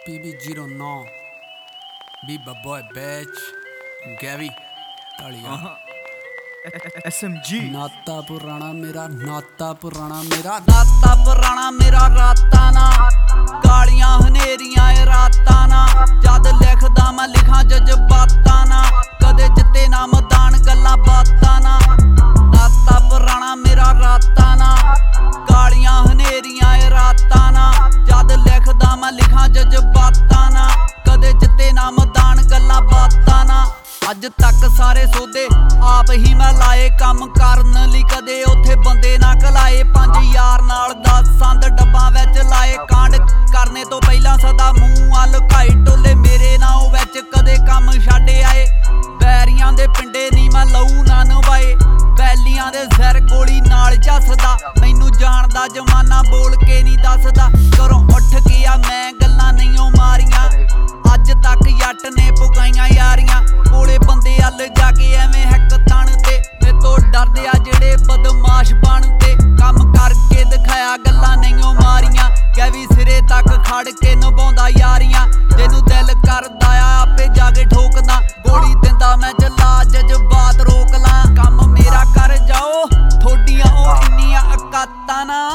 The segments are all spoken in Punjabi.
PB09 Biba boy bitch Gavi Talia SMG ਨਾਤਾ ਪੁਰਾਣਾ ਮੇਰਾ ਨਾਤਾ ਪੁਰਾਣਾ ਮੇਰਾ ਨਾਤਾ ਪੁਰਾਣਾ ਮੇਰਾ ਰਾਤਾਂ ਨਾ ਕਾਲੀਆਂ ਹਨੇਰੀਆਂ ਏ ਰਾਤਾਂ ਨਾ ਜਦ ਲਿਖਦਾ ਮੈਂ ਲਿਖਾਂ ਜਜ਼ਬਾਤਾਂ ਨਾ ਕਦੇ ਜਿੱਤੇ ਨਾ ਮੈਦਾਨ ਗੱਲਾਂ ਬਾਤਾਂ ਨਾ ਨਾਤਾ ਪੁਰਾਣਾ ਮੇਰਾ ਰਾਤਾਂ ਨਾ ਕਾਲੀਆਂ ਹਨੇਰੀਆਂ ਏ ਰਾਤਾਂ ਨਾ ਜਦ ਲਿਖਦਾ ਮੈਂ ਲਿਖਾਂ ਜਜ਼ਬਾਤਾਂ ਨਾ ਕਦੇ ਜਿੱਤੇ ਨਾ ਮੈਦਾਨ ਗੱਲਾਂ ਬਾਤਾਂ ਨਾ ਅੱਜ ਤੱਕ ਸਾਰੇ ਸੌਦੇ ਆਪ ਹੀ ਮੈਂ ਲਾਏ ਕੰਮ ਕਰਨ ਲਈ ਕਦੇ ਉੱਥੇ ਬੰਦੇ ਨਾ ਕਲਾਏ 5 ਯਾਰ ਨਾਲ 10 ਸੰਦ ਡੱਬਾਂ ਵਿੱਚ ਲਾਏ ਕਾਂਡ ਕਰਨੇ ਤੋਂ ਪਹਿਲਾਂ ਸਦਾ ਮੂੰਹ ਆ ਲੁਕਾਈ ਟੋਲੇ ਮੇਰੇ ਨਾਲੋਂ ਵਿੱਚ ਕਦੇ ਕੰਮ ਛੱਡ ਆਏ ਬੈਰੀਆਂ ਦੇ ਪਿੰਡੇ ਨਹੀਂ ਮੈਂ ਲਹੂ ਨਾ ਨਵਾਏ ਬੈਲੀਆਂ ਦੇ ਸਿਰ ਗੋਲੀ ਨਾਲ ਝੱਸਦਾ ਮੈਨੂੰ ਜਾਣਦਾ ਜਮਾਨਾ ਬੋਲ ਕੇ ਨਹੀਂ ਦੱਸਦਾ ਘਰੋਂ ਉੱਠ ਕੇ ਆ ਮੈਂ ਗੱਲਾਂ ਨਹੀਂਓ ਮਾਰੀਆਂ ਅੱਜ ਤੱਕ ਜੱਟ ਨੇ ਪੁਗਾਈਆਂ ਯਾਰੀਆਂ ਕੋਲੇ ਬੰਦੇ ਹੱਲ ਜਾ ਕੇ ਐਵੇਂ ਹੱਕ ਤਣ ਤੇ ਮੇਤੋਂ ਡਰਦੇ ਆ ਜਿਹੜੇ ਬਦਮਾਸ਼ ਬਣਦੇ ਕੰਮ ਕਰਕੇ ਦਿਖਾਇਆ ਗੱਲਾਂ ਨਹੀਂਓ ਮਾਰੀਆਂ ਗੈਵੀ ਸਿਰੇ ਤੱਕ ਖੜ ਕੇ ਨਿਭਾਉਂਦਾ ਯਾਰੀਆਂ ਜਿਹਨੂੰ ਦਿਲ ਕਰਦਾ ਆ ਆਪੇ ਜਾ ਕੇ ਠੋਕਦਾ ਗੋਲੀ ਦਿੰਦਾ ਮੈਂ ਚਲਾ ਜਜ਼ਬਾਤ ਰੋਕ ਲਾਂ ਕੰਮ ਮੇਰਾ ਕਰ ਜਾਓ ਥੋਡੀਆਂ ਉਹ ਇੰਨੀਆਂ ਔਕਾਤਾਂ ਨਾ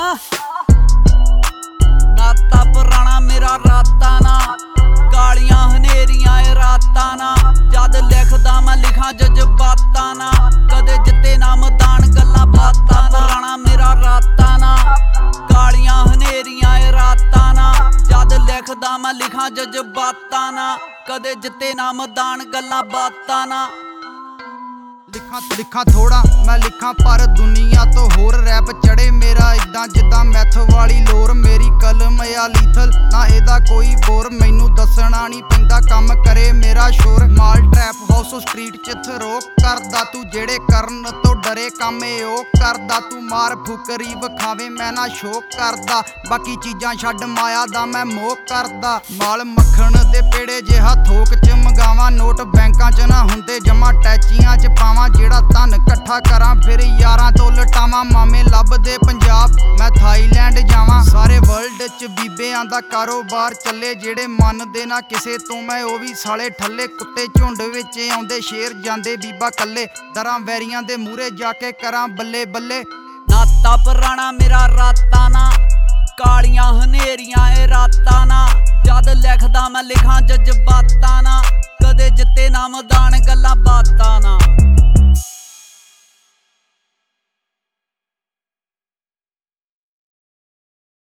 ਨਾਤਾ ਪੁਰਾਣਾ ਮੇਰਾ ਰਾਤਾਂ ਨਾ ਕਾਲੀਆਂ ਹਨੇਰੀਆਂ ਏ ਰਾਤਾਂ ਨਾ ਜਦ ਲਿਖਦਾ ਮੈਂ ਲਿਖਾਂ ਜਜ਼ਬਾਤਾਂ ਨਾ ਕਦੇ ਜਿੱਤੇ ਨਾ ਮੈਦਾਨ ਗੱਲਾਂ ਬਾਤਾਂ ਨਾ ਪੁਰਾਣਾ ਮੇਰਾ ਰਾਤਾਂ ਨਾ ਕਾਲੀਆਂ ਹਨੇਰੀਆਂ ਏ ਰਾਤਾਂ ਨਾ ਜਦ ਲਿਖਦਾ ਮੈਂ ਲਿਖਾਂ ਜਜ਼ਬਾਤਾਂ ਨਾ ਕਦੇ ਜਿੱਤੇ ਨਾ ਮੈਦਾਨ ਗੱਲਾਂ ਬਾਤਾਂ ਨਾ ਲਿਖਾਂ ਥੋੜਾ ਮੈਂ ਲਿਖਾਂ ਪਰ ਦੁਨੀਆ ਤੋਂ ਹੋਰ ਰੈਪ ਚੜੇ ਮੇਰਾ ਇਦਾਂ ਜਿੱਦਾਂ ਮੈਥ ਵਾਲੀ ਲੋਰ ਮੇਰੀ ਕਲਮ ਆ ਲੀਥਲ ਨਾ ਇਹਦਾ ਕੋਈ ਬੋਰ ਮੈਨੂੰ ਦੱਸਣਾ ਨਹੀਂ ਪੈਂਦਾ ਕੰਮ ਕਰੇ ਮੇਰਾ ਸ਼ੋਰ ਮਾਲ ਟਰੈਪ ਹਾਊਸ ਸਟਰੀਟ ਚ ਥਰੋ ਕਰਦਾ ਤੂੰ ਜਿਹੜੇ ਕਰਨ ਤੋਂ ਡਰੇ ਕੰਮ ਉਹ ਕਰਦਾ ਤੂੰ ਮਾਰ ਫੁਕਰੀ ਵਿਖਾਵੇ ਮੈਂ ਨਾ ਸ਼ੋਅ ਕਰਦਾ ਬਾਕੀ ਚੀਜ਼ਾਂ ਛੱਡ ਮਾਇਆ ਦਾ ਮੈਂ ਮੋਹ ਕਰਦਾ ਮਾਲ ਮੱਖਣ ਦੇ ਪੇੜੇ ਜਿਹਾ ਥੋਕ ਚ ਮੰਗਾਵਾਂ ਨੋਟ ਬੈਂਕਾਂ ਚ ਨਾ ਹੁੰਦੇ ਜਮਾ ਟੈਚੀਆਂ ਚ ਪਾਵਾਂ ਜਿਹੜਾ ਧਨ ਇਕੱਠਾ ਕਰਾਂ ਫਿਰ ਯਾਰਾਂ ਤੋਂ ਲਟਾਵਾਂ ਮਾਮੇ ਲੱਭਦੇ ਪੰਜਾਬ ਮੈਂ ਥਾਈਲੈਂਡ ਜਾਵਾਂ ਸਾਰੇ ਵਰਲਡ ਚ ਬੀਬਿਆਂ ਦਾ ਕਾਰੋਬਾਰ ਚੱਲੇ ਜਿਹੜੇ ਮੰਨਦੇ ਨਾ ਕਿਸੇ ਤੋਂ ਮੈਂ ਉਹ ਵੀ ਸਾਲੇ ਠੱਲੇ ਕੁੱਤੇ ਝੁੰਡ ਵਿੱਚ ਆਉਂਦੇ ਸ਼ੇਰ ਜਾਂਦੇ ਬੀਬਾ ਕੱਲੇ ਦਰਾਂ ਵੈਰੀਆਂ ਦੇ ਮੂਹਰੇ ਜਾ ਕੇ ਕਰਾਂ ਬੱਲੇ ਬੱਲੇ ਨਾਤਾ ਪੁਰਾਣਾ ਮੇਰਾ ਰਾਤਾਂ ਨਾ ਕਾਲੀਆਂ ਹਨੇਰੀਆਂ ਏ ਰਾਤਾਂ ਨਾ ਜਦ ਲਿਖਦਾ ਮੈਂ ਲਿਖਾਂ ਜਜ਼ਬਾਤਾਂ ਨਾ ਕਦੇ ਜਿੱਤੇ ਨਾ ਮੈਦਾਨ ਗੱਲਾਂ ਬਾਤਾਂ ਨਾ